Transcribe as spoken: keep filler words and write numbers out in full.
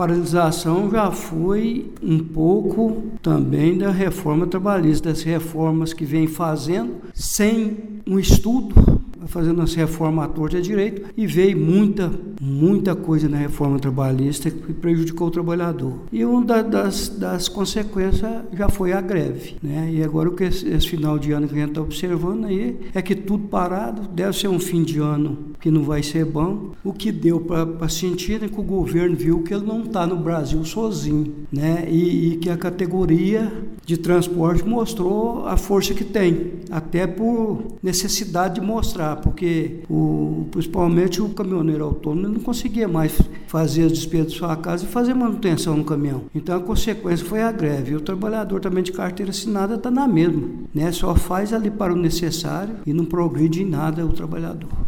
paralisação já foi um pouco também da reforma trabalhista, das reformas que vem fazendo sem um estudo, fazendo essa reforma à torta e à direito, e veio muita, muita coisa na reforma trabalhista que prejudicou o trabalhador. E uma das, das consequências já foi a greve, né? E agora o que esse, esse final de ano que a gente está observando aí é que tudo parado, deve ser um fim de ano que não vai ser bom. O que deu para sentir é que o governo viu que ele não está no Brasil sozinho, né? E, e que a categoria de transporte mostrou a força que tem, até por necessidade de mostrar, porque o, principalmente o caminhoneiro autônomo não conseguia mais fazer as despesas de sua casa e fazer manutenção no caminhão. Então a consequência foi a greve. E o trabalhador também de carteira assinada está na mesma, né? Só faz ali para o necessário e não progride em nada o trabalhador.